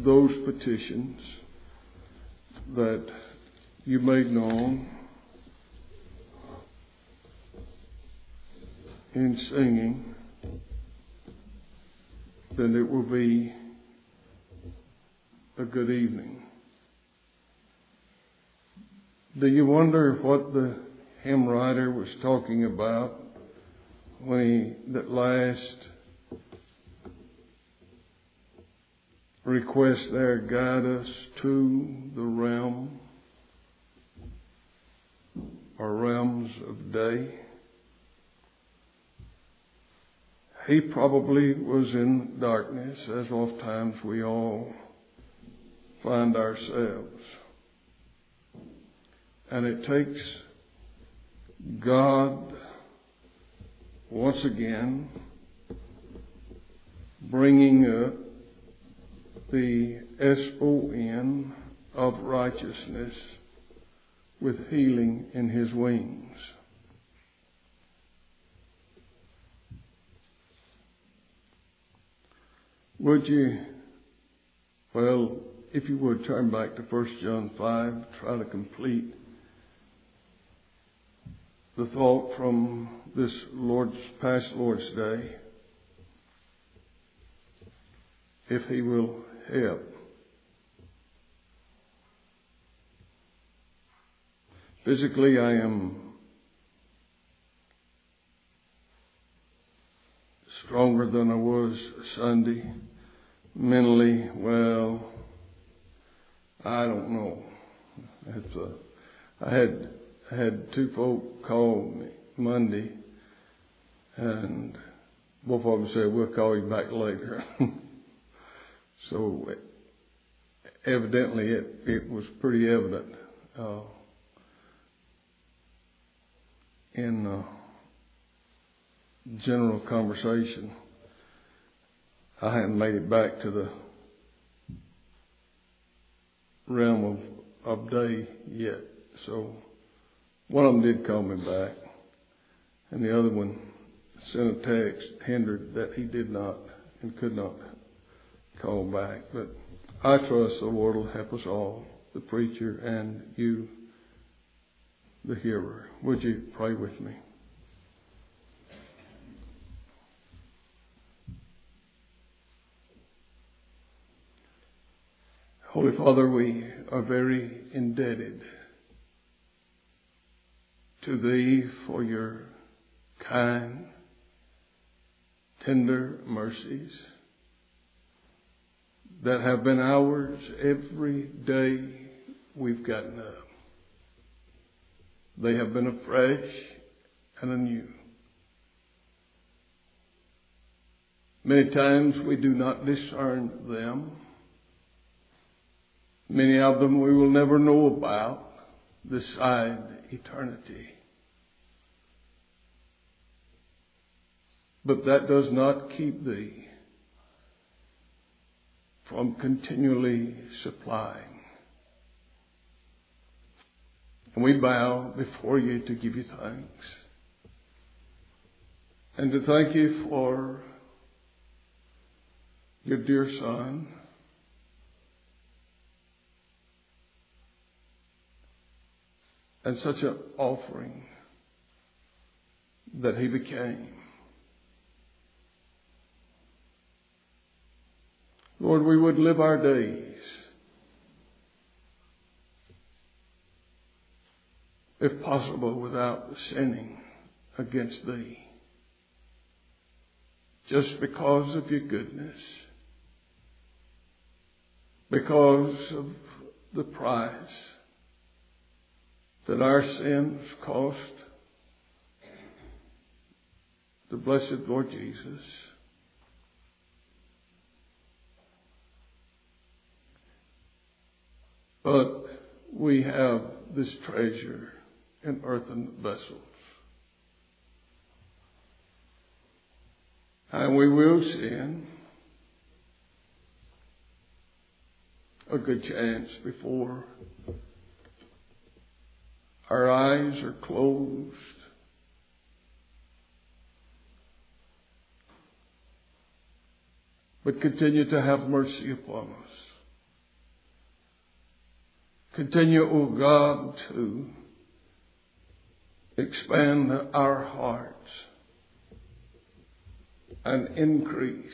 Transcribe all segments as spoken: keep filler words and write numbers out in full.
those petitions that you made known in singing, then it will be a good evening. Do you wonder what the hymn writer was talking about when he, that last request there, guide us to the realm or realms of day? He probably was in darkness, as oftentimes we all find ourselves. And it takes God once again bringing up the S O N of righteousness with healing in His wings. Would you, well, if you would turn back to First John five, try to complete the thought from this Lord's past Lord's Day, if He will help. Physically, I am stronger than I was Sunday. Mentally, well, I don't know. It's a, I had I had two folk call me Monday, and both of them said, we'll call you back later. So evidently it, it was pretty evident uh, in uh, general conversation. I hadn't made it back to the realm of, of day yet. So one of them did call me back, and the other one sent a text, hindered that he did not and could not call back. But I trust the Lord will help us all, the preacher and you, the hearer. Would you pray with me? Holy Father, we are very indebted to Thee for your kind, tender mercies that have been ours every day we've gotten up. They have been afresh and anew. Many times we do not discern them. Many of them we will never know about this side eternity. But that does not keep Thee from continually supplying. And we bow before You to give You thanks. And to thank You for Your dear Son, and such an offering that He became. Lord, we would live our days, if possible, without sinning against Thee, just because of Your goodness, because of the price that our sins cost the blessed Lord Jesus. But we have this treasure in earthen vessels. And we will sin a good chance before our eyes are closed. But continue to have mercy upon us. Continue, O God, to expand our hearts and increase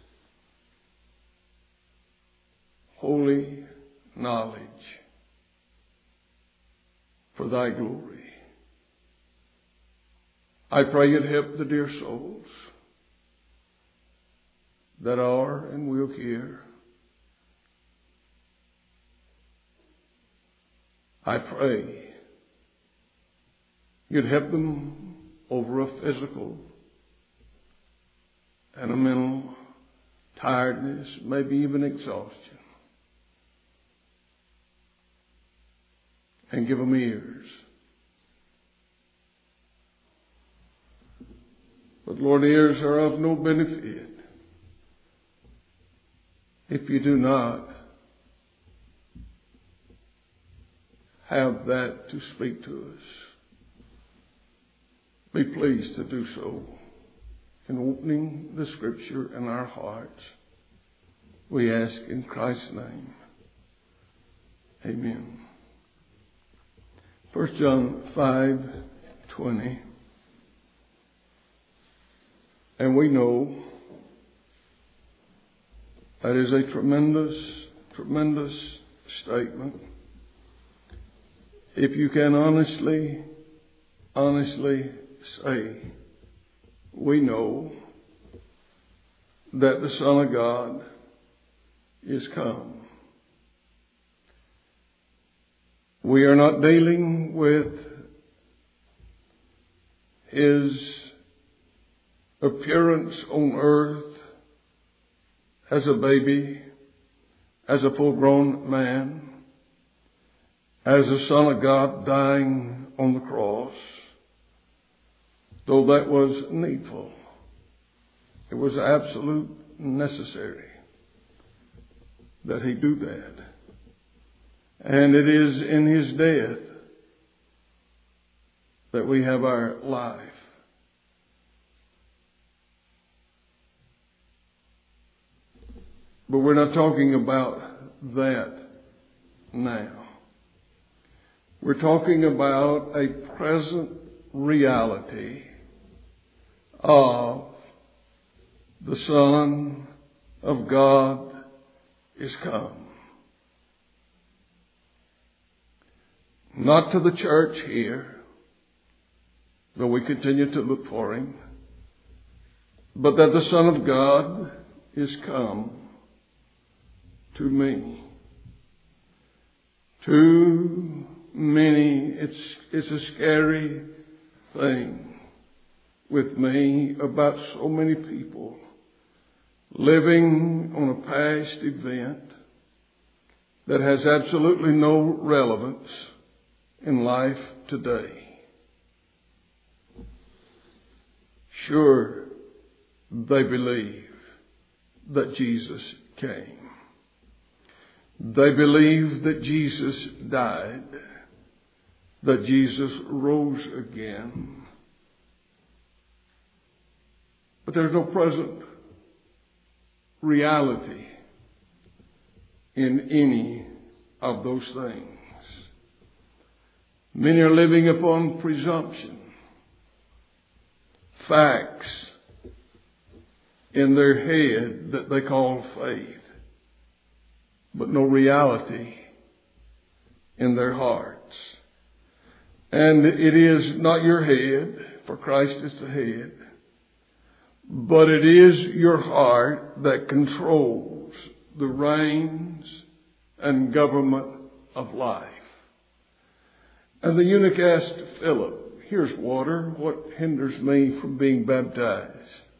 holy knowledge for thy glory. I pray you'd help the dear souls that are and will hear. I pray you'd help them over a physical and a mental tiredness, maybe even exhaustion. And give them ears. But Lord, ears are of no benefit if you do not have that to speak to us. Be pleased to do so in opening the Scripture in our hearts. We ask in Christ's name. Amen. First John five twenty. And we know that is a tremendous, tremendous statement. If you can honestly, honestly say, we know that the Son of God is come. We are not dealing with His appearance on earth as a baby, as a full-grown man, as the Son of God dying on the cross, though that was needful. It was absolute necessary that He do that. And it is in His death that we have our life. But we're not talking about that now. We're talking about a present reality of the Son of God is come. Not to the church here, though we continue to look for Him, but that the Son of God is come to me. Too many, it's, it's a scary thing with me about so many people living on a past event that has absolutely no relevance in life today. Sure, they believe that Jesus came. They believe that Jesus died, that Jesus rose again. But there's no present reality in any of those things. Many are living upon presumption, facts in their head that they call faith, but no reality in their hearts. And it is not your head, for Christ is the head, but it is your heart that controls the reins and government of life. And the eunuch asked Philip, here's water, what hinders me from being baptized?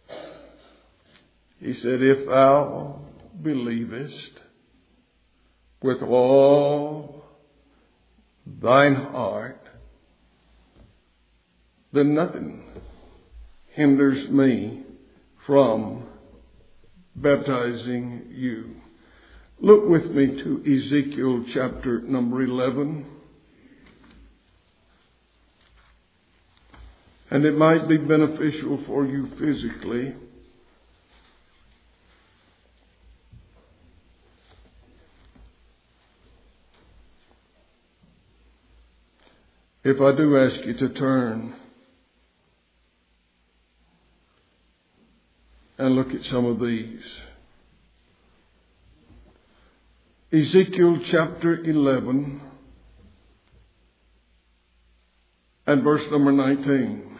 He said, if thou believest with all thine heart, then nothing hinders me from baptizing you. Look with me to Ezekiel chapter number eleven. And it might be beneficial for you physically. if I do ask you to turn and look at some of these. Ezekiel chapter eleven and verse number nineteen.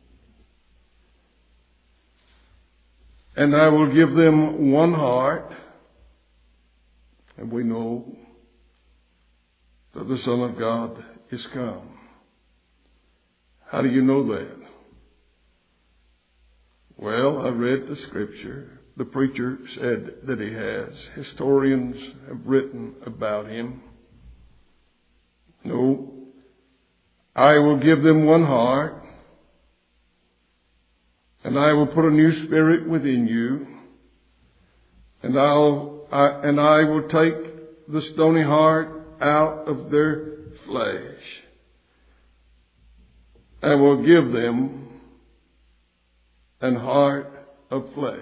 And I will give them one heart. And we know that the Son of God is come. How do you know that? Well, I read the scripture. The preacher said that he has. Historians have written about him. No. I will give them one heart, and I will put a new spirit within you, and I'll I, and I will take the stony heart out of their flesh, and will give them an heart of flesh.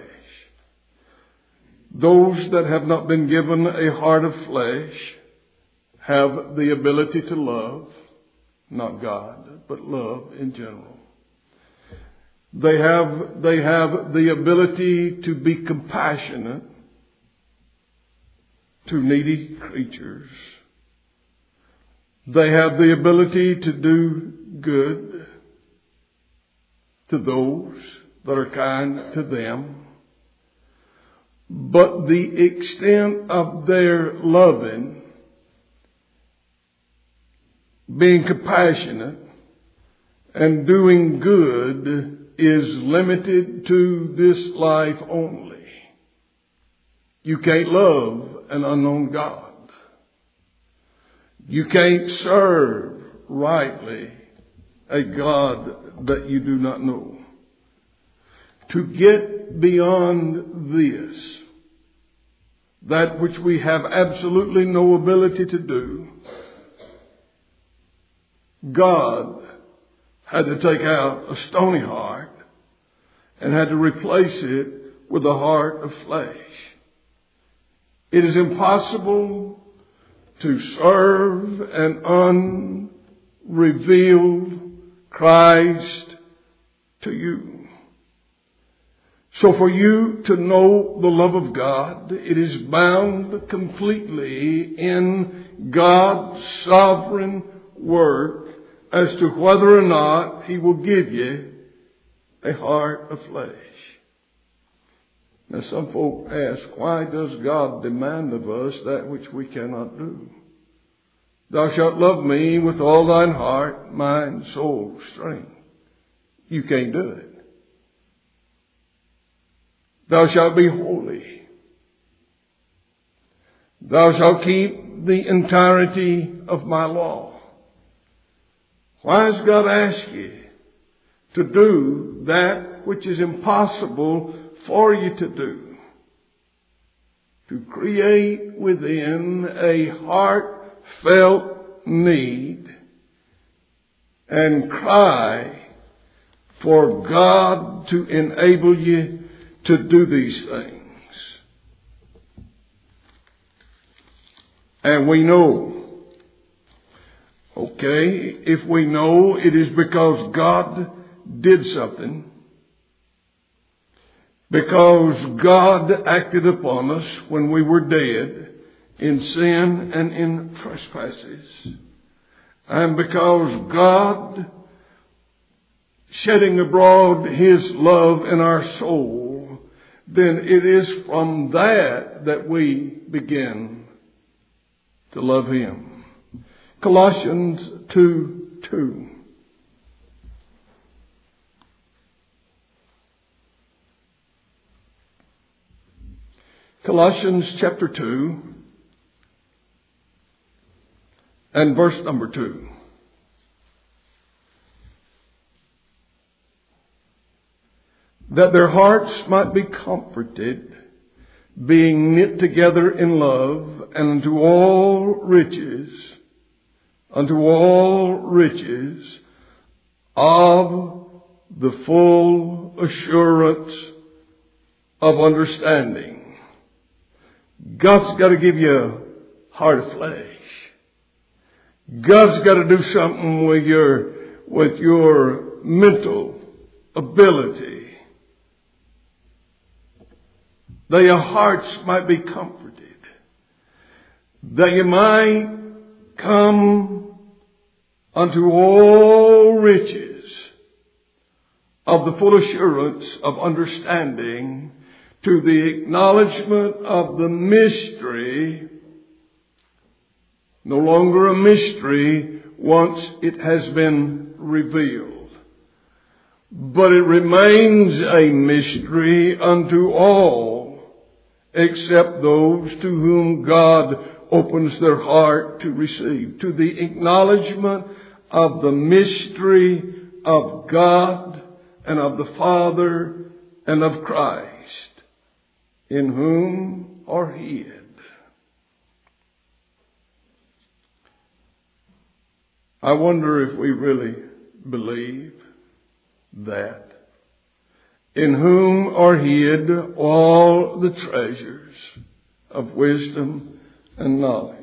Those that have not been given a heart of flesh have the ability to love, not God, but love in general. They have, they have the ability to be compassionate to needy creatures. They have the ability to do good to those that are kind to them. But the extent of their loving, being compassionate, and doing good is limited to this life only. You can't love an unknown God. You can't serve rightly a God that you do not know. To get beyond this, that which we have absolutely no ability to do, God had to take out a stony heart and had to replace it with a heart of flesh. It is impossible to serve an unrevealed Christ to you. So for you to know the love of God, it is bound completely in God's sovereign work as to whether or not He will give you a heart of flesh. Now some folk ask, why does God demand of us that which we cannot do? Thou shalt love me with all thine heart, mind, soul, strength. You can't do it. Thou shalt be holy. Thou shalt keep the entirety of my law. Why does God ask you to do that which is impossible for you to do? To create within a heartfelt need and cry for God to enable you to do these things. And we know, okay, if we know it is because God did something, because God acted upon us when we were dead in sin and in trespasses, and because God shedding abroad His love in our soul, then it is from that that we begin to love Him. Colossians two two. Colossians chapter two and verse number two. That their hearts might be comforted, being knit together in love, and unto all riches, unto all riches of the full assurance of understanding. God's got to give you a heart of flesh. God's got to do something with your, with your mental ability, that your hearts might be comforted, that you might come unto all riches of the full assurance of understanding, to the acknowledgement of the mystery, no longer a mystery once it has been revealed, but it remains a mystery unto all, except those to whom God opens their heart to receive, to the acknowledgement of the mystery of God and of the Father and of Christ, in whom are hid. I wonder if we really believe that. In whom are hid all the treasures of wisdom and knowledge.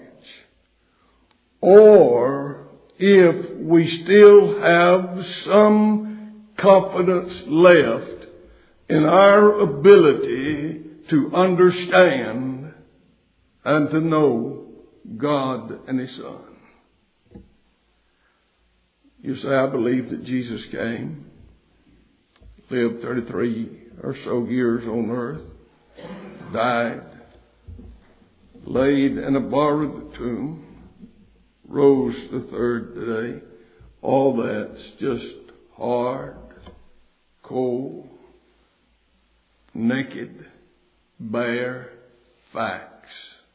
Or if we still have some confidence left in our ability to understand and to know God and His Son. You say, I believe that Jesus came, lived thirty-three or so years on earth, died, laid in a borrowed tomb, rose the third day. All that's just hard, cold, naked, bare facts.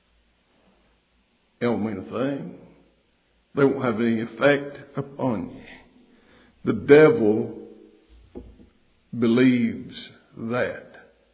They don't mean a thing. They won't have any effect upon you. The devil believes that.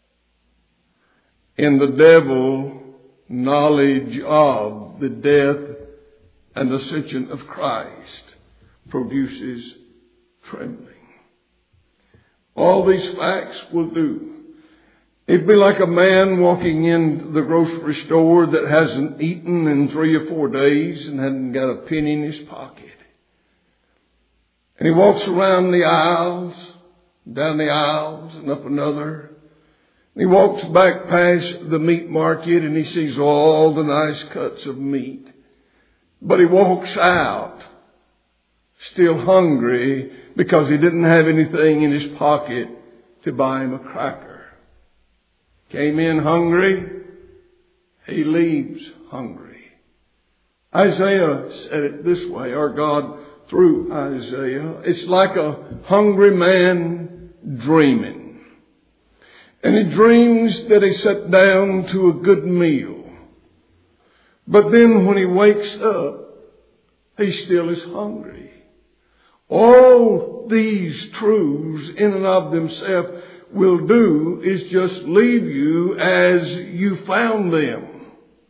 In the devil, knowledge of the death and ascension of Christ produces trembling. All these facts will do. It'd be like a man walking in the grocery store that hasn't eaten in three or four days and hasn't got a penny in his pocket. And he walks around the aisles, down the aisles and up another. And he walks back past the meat market and he sees all the nice cuts of meat. But he walks out still hungry because he didn't have anything in his pocket to buy him a cracker. Came in hungry, he leaves hungry. Isaiah said it this way, or God through Isaiah. It's like a hungry man dreaming. And he dreams that he sat down to a good meal. But then when he wakes up, he still is hungry. All these truths in and of themselves will do is just leave you as you found them.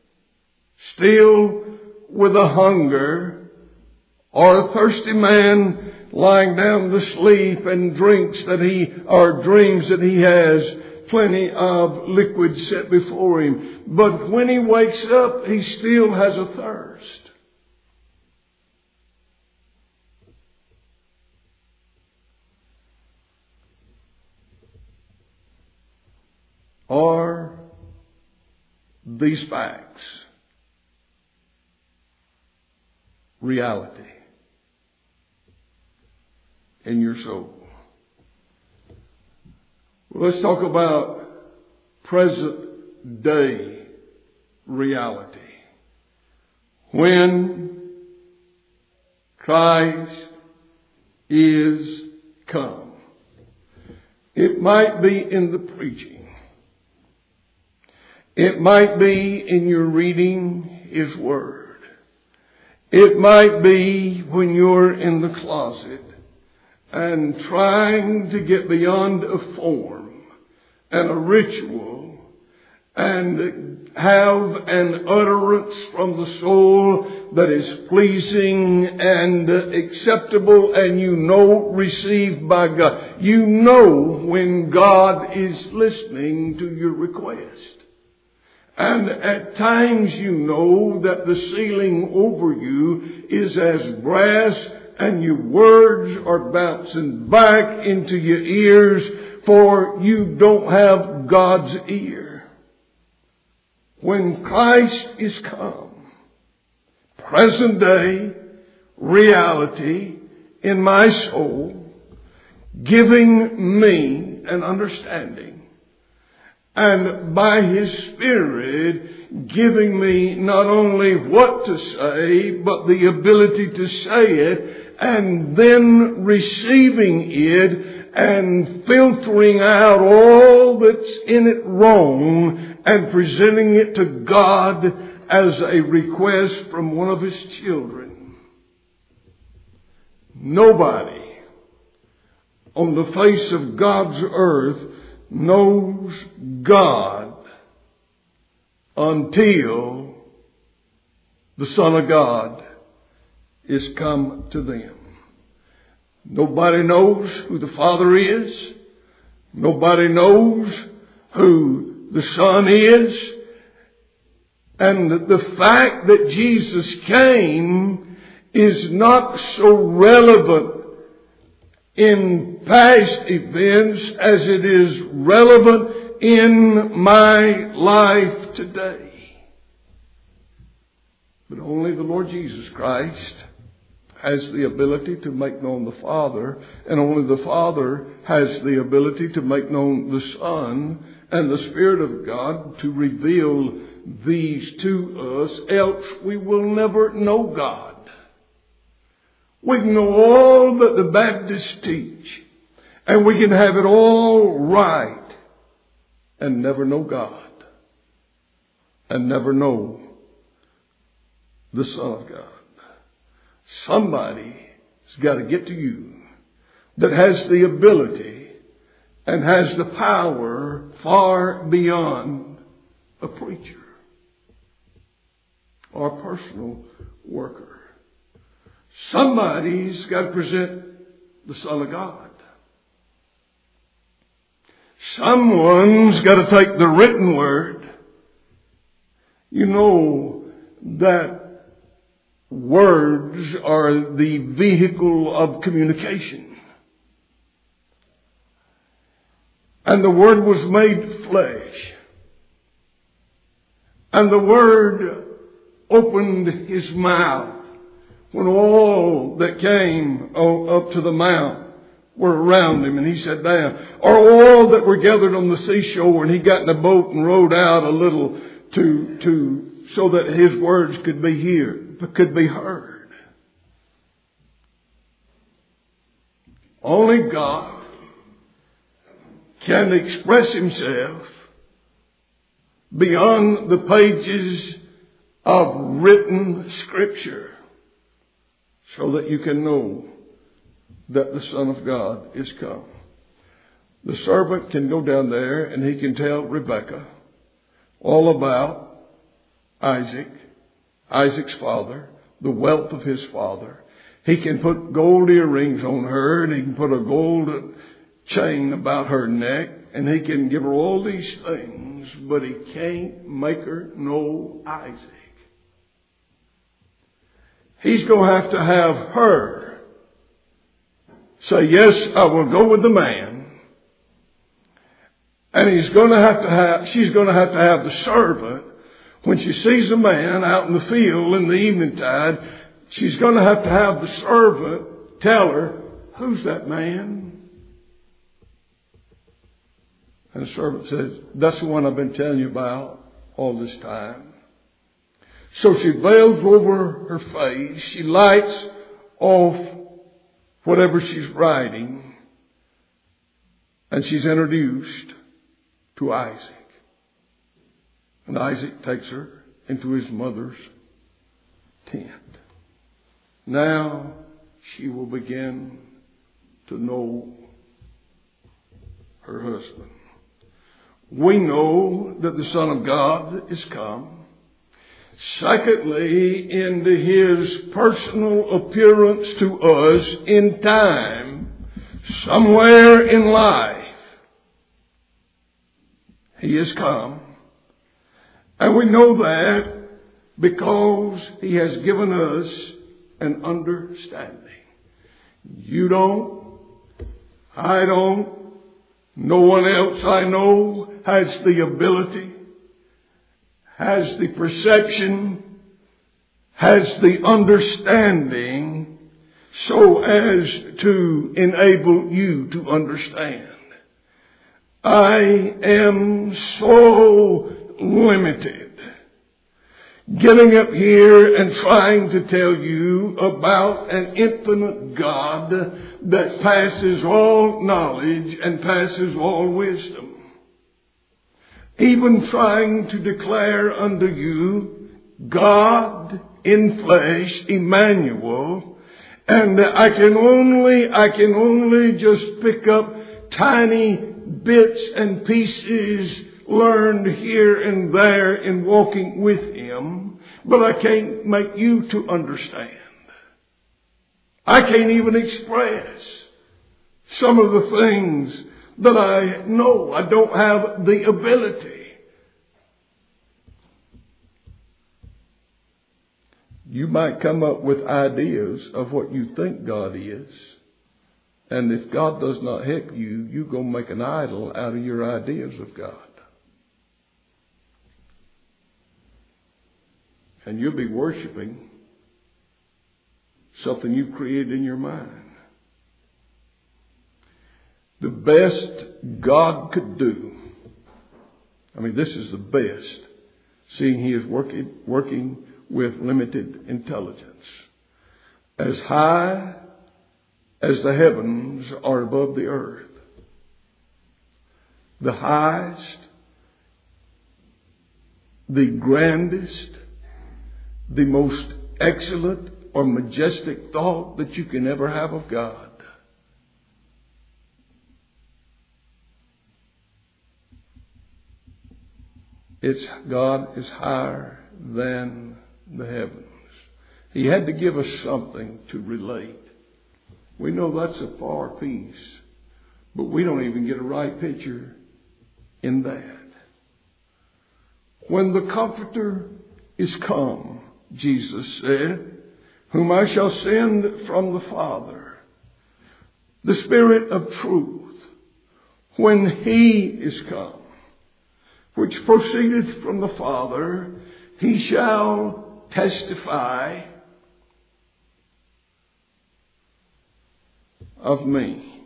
Still with a hunger, or a thirsty man lying down to sleep and drinks that he, or dreams that he has plenty of liquid set before him. But when he wakes up, he still has a thirst. Are these facts reality in your soul? Well, let's talk about present day reality. When Christ is come, it might be in the preaching. It might be in your reading His Word. It might be when you're in the closet and trying to get beyond a form and a ritual and have an utterance from the soul that is pleasing and acceptable and you know received by God. You know when God is listening to your request. And at times you know that the ceiling over you is as brass and your words are bouncing back into your ears, for you don't have God's ear. When Christ is come, present day reality in my soul, giving me an understanding, and by His Spirit giving me not only what to say, but the ability to say it, and then receiving it and filtering out all that's in it wrong and presenting it to God as a request from one of His children. Nobody on the face of God's earth knows God until the Son of God is come to them. Nobody knows who the Father is. Nobody knows who the Son is. And the fact that Jesus came is not so relevant in past events as it is relevant in my life today. But only the Lord Jesus Christ has the ability to make known the Father, and only the Father has the ability to make known the Son and the Spirit of God to reveal these to us, else we will never know God. We can know all that the Baptists teach, and we can have it all right, and never know God, and never know the Son of God. Somebody's got to get to you that has the ability and has the power far beyond a preacher or a personal worker. Somebody's got to present the Son of God. Someone's got to take the written word. You know that words are the vehicle of communication. And the Word was made flesh. And the Word opened His mouth when all that came up to the mount were around Him, and He sat down. Or all that were gathered on the seashore, and He got in a boat and rowed out a little to, to, so that His words could be heard, could be heard. Only God can express Himself beyond the pages of written Scripture, so that you can know that the Son of God is come. The servant can go down there and he can tell Rebekah all about Isaac, Isaac's father, the wealth of his father. He can put gold earrings on her, and he can put a gold chain about her neck, and he can give her all these things, but he can't make her know Isaac. He's going to have to have her say, yes, I will go with the man. And he's going to have to have, she's going to have to have the servant, when she sees a man out in the field in the evening tide, she's going to have to have the servant tell her, who's that man? And the servant says, that's the one I've been telling you about all this time. So she veils over her face. She lights off whatever she's writing. And she's introduced to Isaac. And Isaac takes her into his mother's tent. Now she will begin to know her husband. We know that the Son of God is come. Secondly, into His personal appearance to us in time, somewhere in life, He has come. And we know that because He has given us an understanding. You don't. I don't. No one else I know has the ability, has the perception, has the understanding so as to enable you to understand. I am so limited getting up here and trying to tell you about an infinite God that passes all knowledge and passes all wisdom. Even trying to declare unto you God in flesh, Emmanuel, and I can only, I can only just pick up tiny bits and pieces learned here and there in walking with Him, but I can't make you to understand. I can't even express some of the things that I know. I don't have the ability. You might come up with ideas of what you think God is. And if God does not help you, you're going to make an idol out of your ideas of God. And you'll be worshiping something you've created in your mind. The best God could do, I mean, this is the best, seeing He is working, working with limited intelligence. As high as the heavens are above the earth, the highest, the grandest, the most excellent or majestic thought that you can ever have of God. It's God is higher than the heavens. He had to give us something to relate. We know that's a far piece, but we don't even get a right picture in that. When the Comforter is come, Jesus said, whom I shall send from the Father, the Spirit of truth, when He is come, which proceedeth from the Father, He shall testify of me.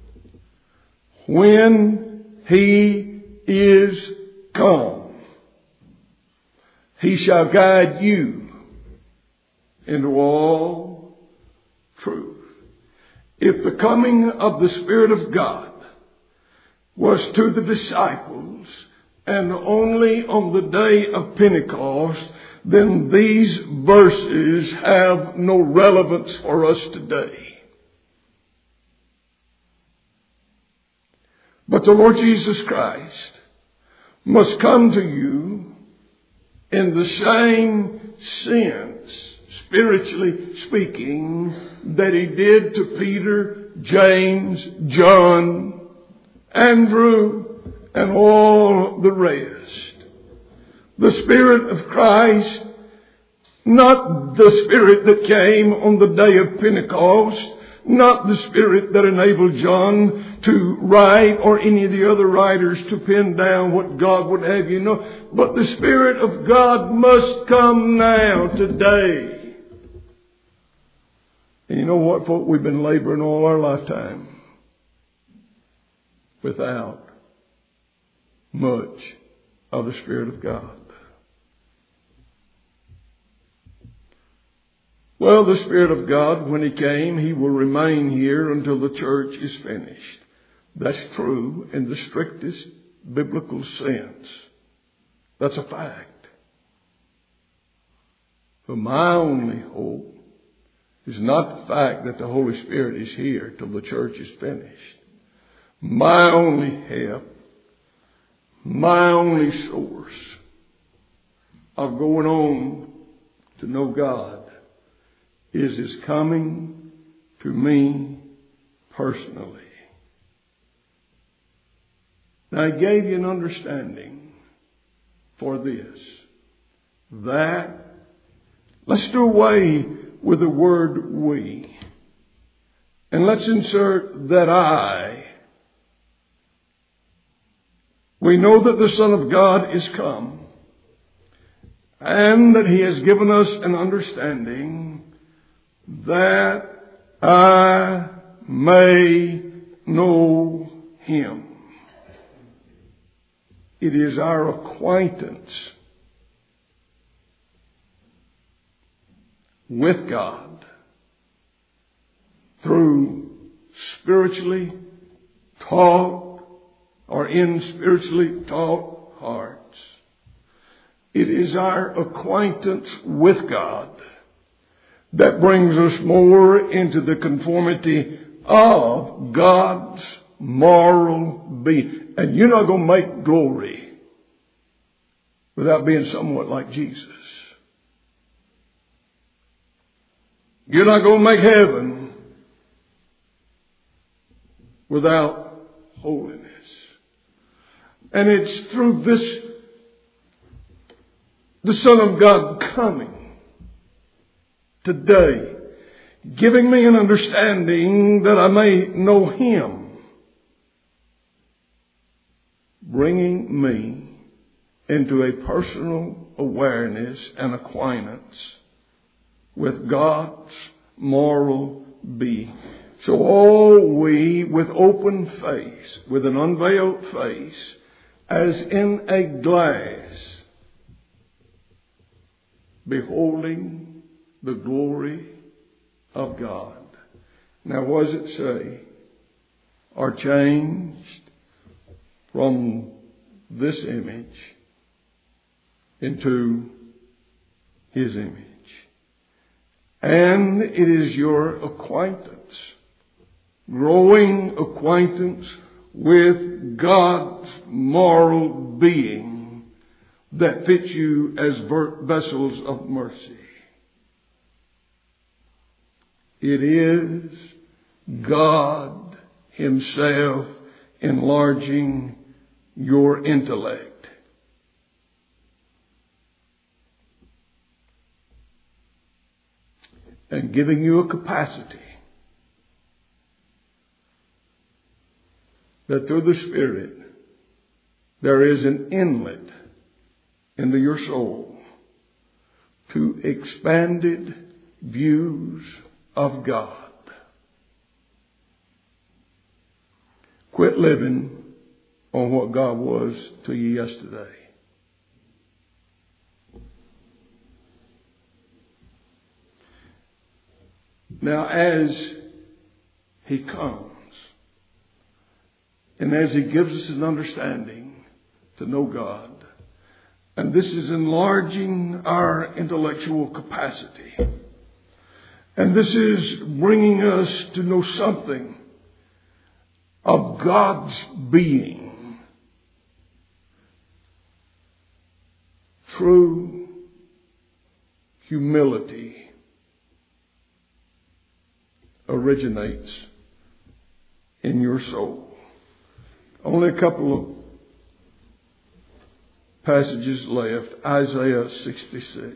When He is come, He shall guide you into all truth. If the coming of the Spirit of God was to the disciples and only on the day of Pentecost, then these verses have no relevance for us today. But the Lord Jesus Christ must come to you in the same sense, spiritually speaking, that He did to Peter, James, John, Andrew, and all the rest. The Spirit of Christ, not the Spirit that came on the day of Pentecost, not the Spirit that enabled John to write or any of the other writers to pen down what God would have you know, but the Spirit of God must come now, today. And you know what, folk? We've been laboring all our lifetime without much of the Spirit of God. Well, the Spirit of God, when He came, He will remain here until the church is finished. That's true in the strictest biblical sense. That's a fact. But my only hope is not the fact that the Holy Spirit is here till the church is finished. My only help, my only source of going on to know God is His coming to me personally. Now, He gave you an understanding for this. that. Let's do away with the word we. And let's insert that I. We know that the Son of God is come, and that He has given us an understanding that I may know Him. It is our acquaintance with God through spiritually taught or in spiritually taught hearts. It is our acquaintance with God that brings us more into the conformity of God's moral being. And you're not going to make glory without being somewhat like Jesus. You're not going to make heaven without holiness. And it's through this, the Son of God coming today, giving me an understanding that I may know Him, bringing me into a personal awareness and acquaintance with God's moral being. So all we, with open face, with an unveiled face, as in a glass, beholding the glory of God. Now, what does it say? Are changed from this image into His image. And it is your acquaintance, growing acquaintance with God's moral being that fits you as vessels of mercy. It is God Himself enlarging your intellect. And giving you a capacity that through the Spirit there is an inlet into your soul to expanded views of God. Quit living on what God was to you yesterday. Now, as He comes, and as He gives us an understanding to know God, and this is enlarging our intellectual capacity, and this is bringing us to know something of God's being, true humility originates in your soul. Only a couple of passages left. Isaiah sixty-six.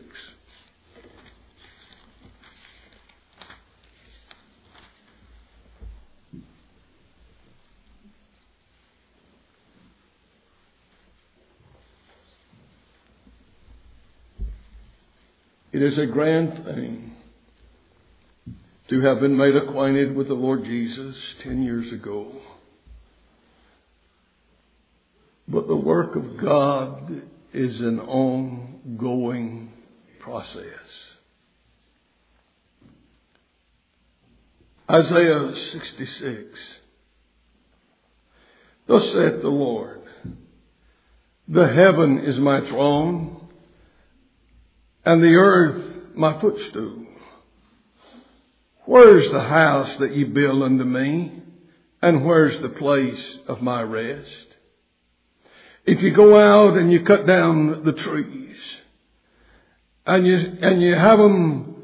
It is a grand thing to have been made acquainted with the Lord Jesus ten years ago. But the work of God is an ongoing process. Isaiah sixty-six. Thus saith the Lord, the heaven is my throne, and the earth my footstool. Where's the house that you build unto me? And where's the place of my rest? If you go out and you cut down the trees, and you, and you have them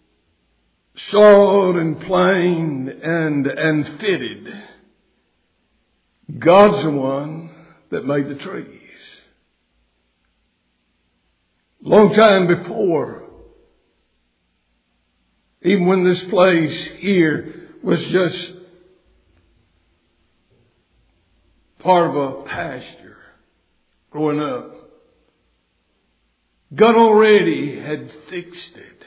sawed and planed and, and fitted, God's the one that made the trees. Long time before, even when this place here was just part of a pasture growing up, God already had fixed it.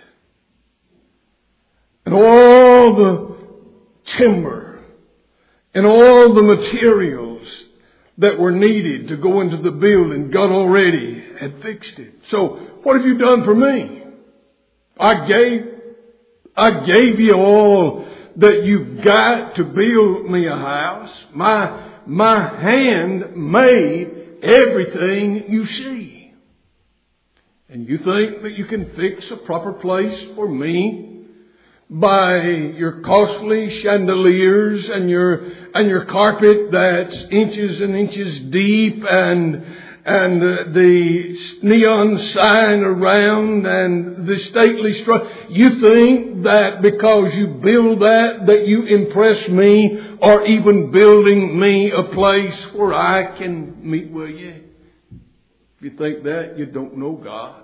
And all the timber and all the materials that were needed to go into the building, God already had fixed it. So what have you done for me? I gave, I gave you all that you've got to build me a house. My, my hand made everything you see. And you think that you can fix a proper place for me by your costly chandeliers and your and your carpet that's inches and inches deep and and uh, the neon sign around and the stately structure. You think that because you build that that you impress me, or even building me a place where I can meet with you? If you think that, you don't know God.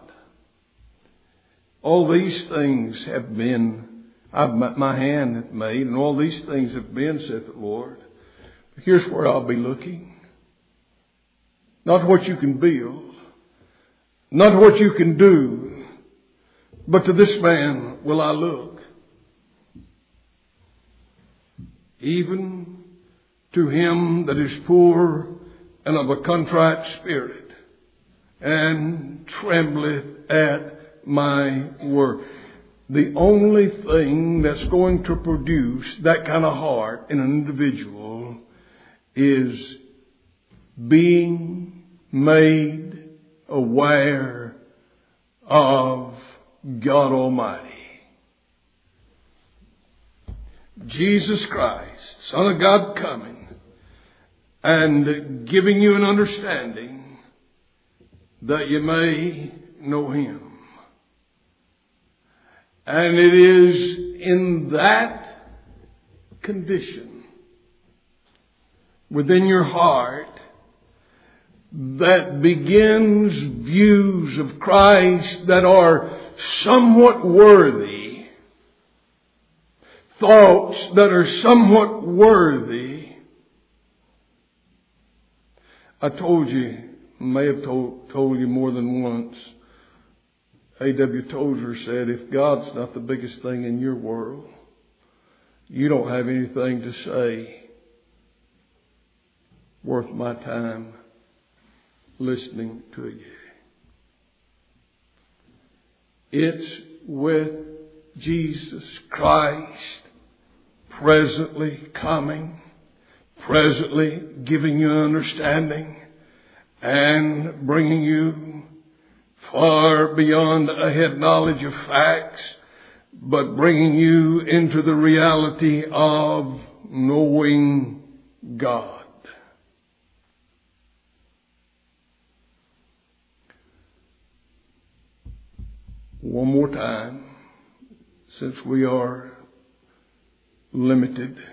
All these things have been I've, my hand hath made, and all these things have been, saith the Lord. Here's where I'll be looking. Not what you can build, not what you can do, but to this man will I look. Even to him that is poor and of a contrite spirit, and trembleth at my word. The only thing that's going to produce that kind of heart in an individual is being made aware of God Almighty. Jesus Christ, Son of God, coming and giving you an understanding that you may know Him. And it is in that condition within your heart that begins views of Christ that are somewhat worthy, thoughts that are somewhat worthy. I told you, may have told, told you more than once, A W Tozer said, if God's not the biggest thing in your world, you don't have anything to say worth my time listening to you. It's with Jesus Christ presently coming, presently giving you understanding and bringing you far beyond a head knowledge of facts, but bringing you into the reality of knowing God. One more time, since we are limited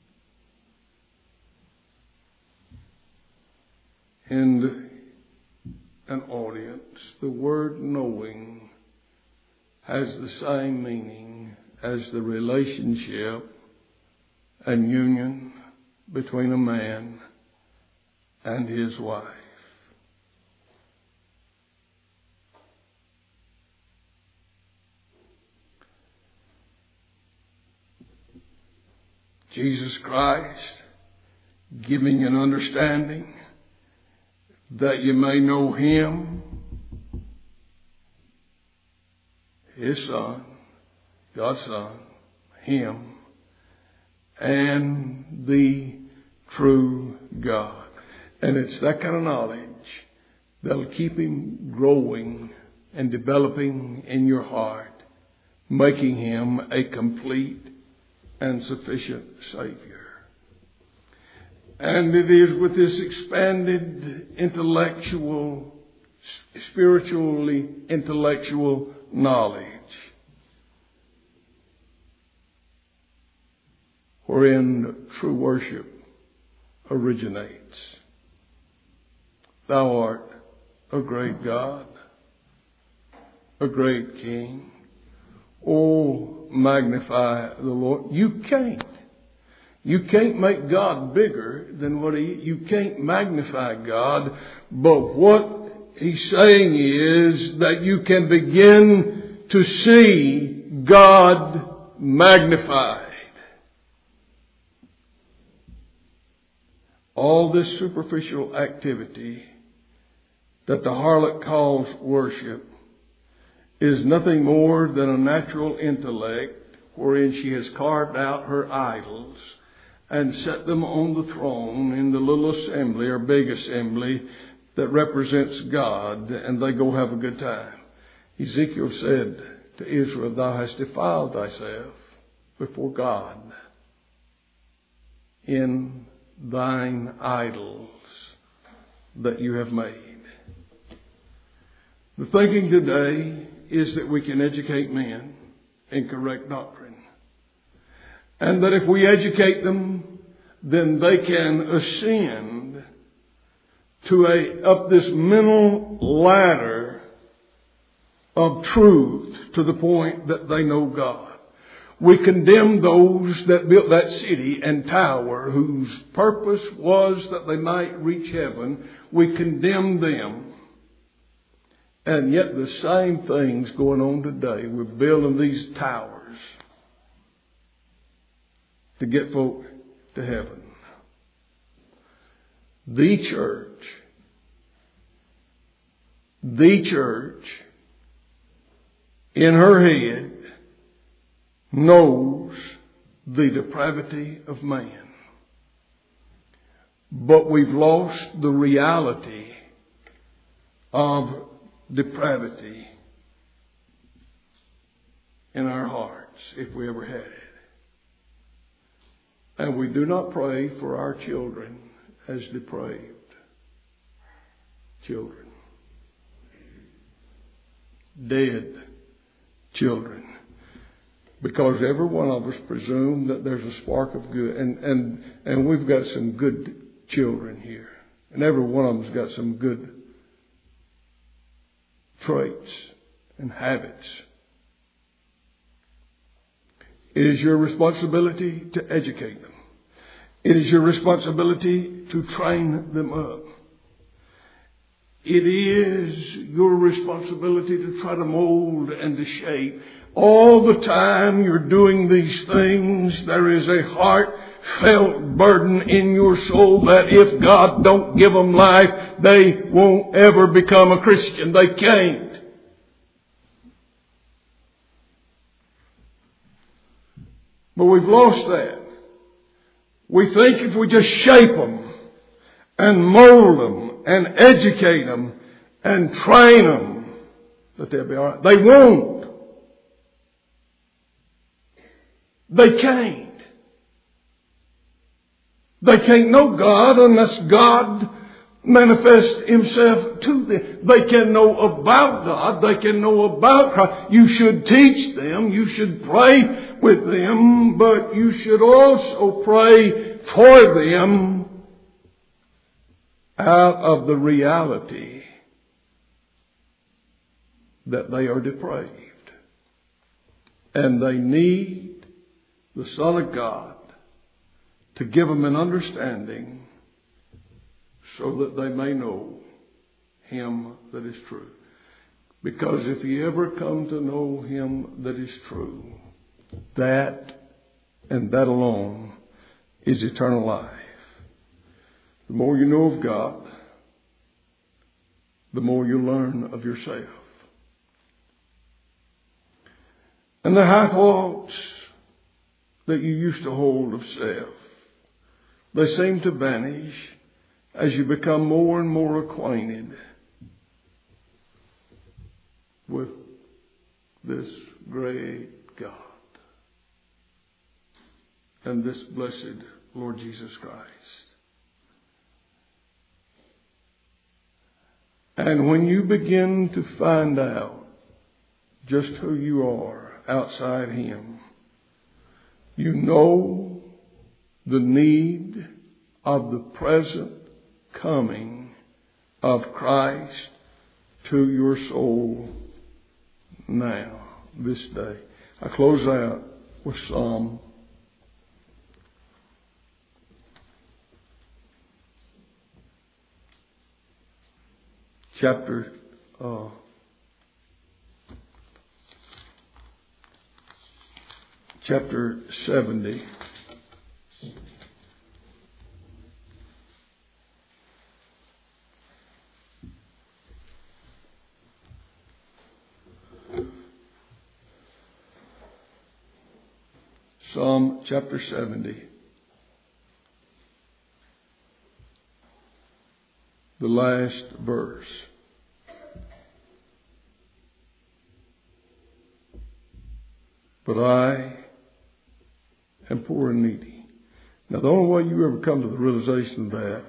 in an audience, the word knowing has the same meaning as the relationship and union between a man and his wife. Jesus Christ giving an understanding that you may know Him, His Son, God's Son, Him, and the true God. And it's that kind of knowledge that'll keep Him growing and developing in your heart, making Him a complete and sufficient Savior. And it is with this expanded intellectual, spiritually intellectual knowledge wherein true worship originates. Thou art a great God. a great King. Oh, magnify the Lord. You can't. You can't make God bigger than what He, you can't magnify God. But what He's saying is that you can begin to see God magnified. All this superficial activity that the harlot calls worship is nothing more than a natural intellect wherein she has carved out her idols and set them on the throne in the little assembly or big assembly that represents God, and they go have a good time. Ezekiel said to Israel, "Thou hast defiled thyself before God in thine idols that you have made." The thinking today is that we can educate men in correct doctrine. And that if we educate them, then they can ascend to a, up this mental ladder of truth to the point that they know God. We condemn those that built that city and tower whose purpose was that they might reach heaven. We condemn them. And yet the same thing's going on today. We're building these towers to get folk to heaven. The church, the church in her head knows the depravity of man. But we've lost the reality of depravity in our hearts, if we ever had it. And we do not pray for our children as depraved children. Dead children. Because every one of us presume that there's a spark of good. And, and, and we've got some good children here. And every one of them's got some good traits and habits. It is your responsibility to educate them. It is your responsibility to train them up. It is your responsibility to try to mold and to shape. All the time you're doing these things, there is a heartfelt burden in your soul that if God don't give them life, they won't ever become a Christian. They can't. But we've lost that. We think if we just shape them and mold them and educate them and train them, that they'll be all right. They won't. They can't. They can't know God unless God manifests Himself to them. They can know about God. They can know about Christ. You should teach them. You should pray with them. But you should also pray for them out of the reality that they are depraved. And they need the Son of God to give them an understanding so that they may know Him that is true. Because if you ever come to know Him that is true, that and that alone is eternal life. The more you know of God, the more you learn of yourself. And the high thoughts that you used to hold of self, they seem to vanish as you become more and more acquainted with this great God and this blessed Lord Jesus Christ. And when you begin to find out just who you are outside Him, you know the need of the present coming of Christ to your soul now, this day. I close out with Psalm chapter uh, chapter seventy. Psalm chapter seventy. The last verse. But I am poor and needy. Now, the only way you ever come to the realization of that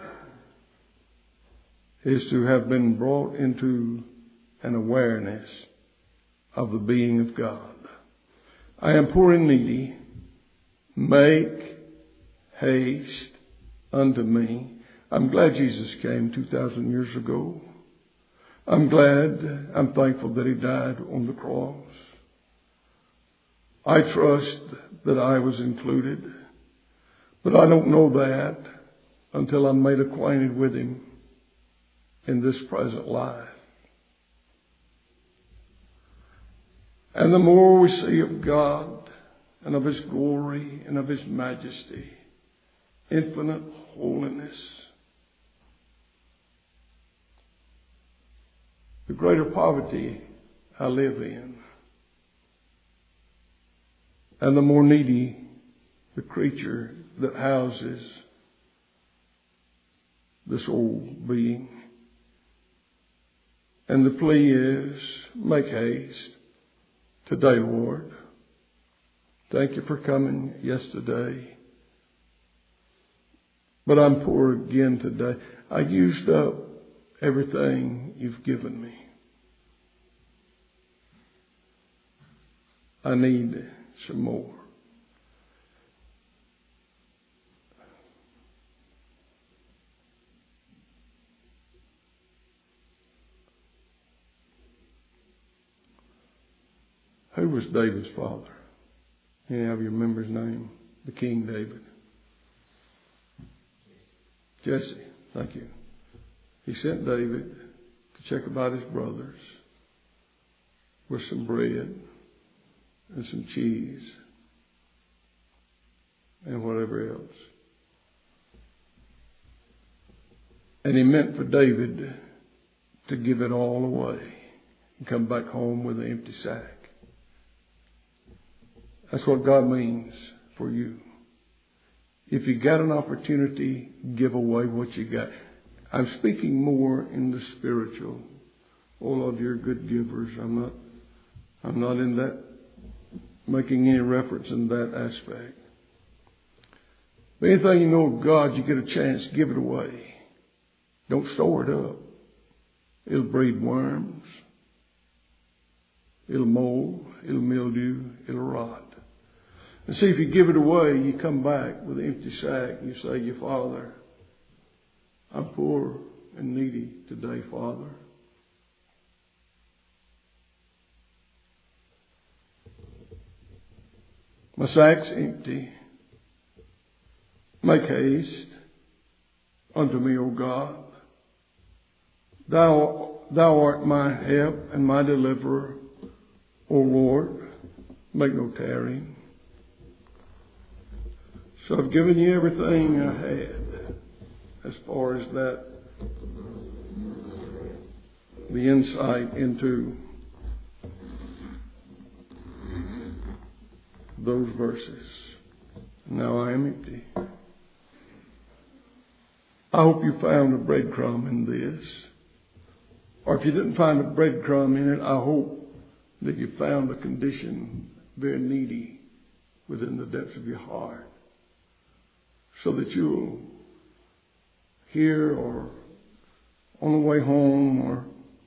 is to have been brought into an awareness of the being of God. I am poor and needy. Make haste unto me. I'm glad Jesus came two thousand years ago. I'm glad, I'm thankful that He died on the cross. I trust that I was included, but I don't know that until I'm made acquainted with Him in this present life. And the more we see of God and of His glory and of His majesty, infinite holiness, the greater poverty I live in, and the more needy the creature that houses this old being. And the plea is, make haste today, Lord. Thank you for coming yesterday. But I'm poor again today. I used up everything you've given me. I need some more. Who was David's father? Any of you remember his name? The King David. Jesse. Thank you. He sent David to check about his brothers with some bread and some cheese and whatever else. And he meant for David to give it all away and come back home with an empty sack. That's what God means for you. If you got an opportunity, give away what you got. I'm speaking more in the spiritual. All of you are good givers. I'm not, I'm not in that, making any reference in that aspect. But anything you know of God, you get a chance, give it away. Don't store it up. It'll breed worms. It'll mold. It'll mildew. It'll rot. And see, if you give it away, you come back with an empty sack and you say, your Father, I'm poor and needy today, Father. My sack's empty. Make haste unto me, O God. Thou, thou art my help and my deliverer, O Lord. Make no tarrying. So I've given you everything I had as far as that, the insight into those verses. Now I am empty. I hope you found a breadcrumb in this. Or if you didn't find a breadcrumb in it, I hope that you found a condition very needy within the depths of your heart, so that you'll hear or on the way home or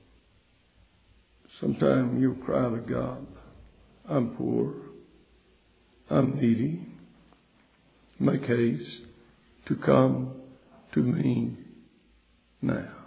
sometime you'll cry to God, I'm poor, I'm needy. Make haste to come to me now.